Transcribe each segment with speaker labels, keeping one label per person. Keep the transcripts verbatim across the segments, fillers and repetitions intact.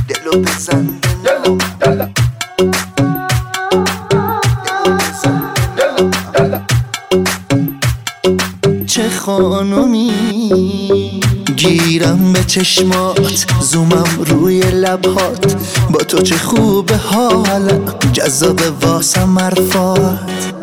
Speaker 1: دلو بزن به نامه. چه خانومی گیرم به چشمات، زومم روی لبهات، با تو چه خوبه حالم، جذاب واسم حرفات.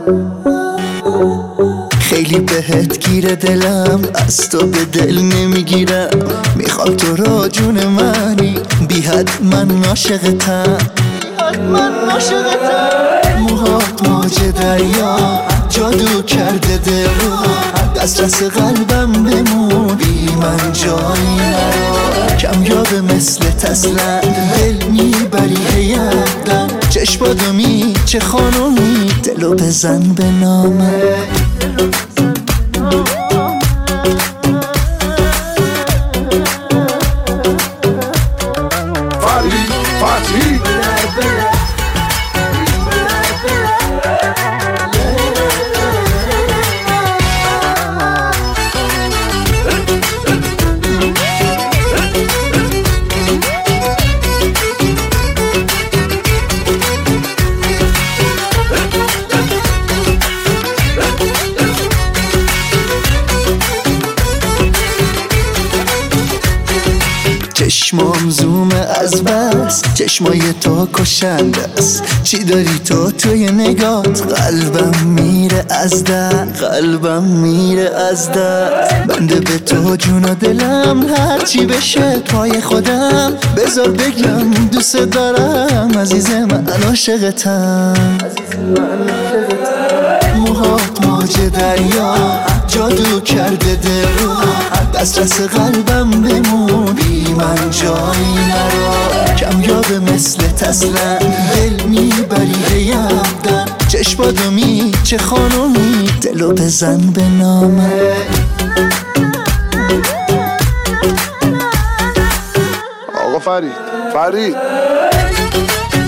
Speaker 1: خیلی بهت گیره دلم، از تو به دل نمیگیرم، میخوام تو را جون منی، بی حد من عاشقتم، من عاشقتم. موهات موج دریا جادو کرده دل رو، دسترس قلبم بمون، بی من جایی نرا. کمیابه مثل تسلن، دل میبری هیدن، چشمادو می چه خانومی، دلو بزن به نامه.
Speaker 2: فرید فتحی
Speaker 1: چشمام زومه از بس، چشمای تو کشنده است، چی داری تو توی نگات، قلبم میره از دست، قلبم میره از دست. بنده به تو جون و دلم، هرچی بشه پای خودم، بذار بگم دوست دارم، عزیز من عاشقتم. موهات موج دریا جادو کرده دل رو، دسترس قلبم بمون، بی من جایی نرا. کمیابه مثل تسلن، دل میبری هیدن، چشمادو می چه خانومی، دلو بزن به نامه.
Speaker 2: آقا فرید فرید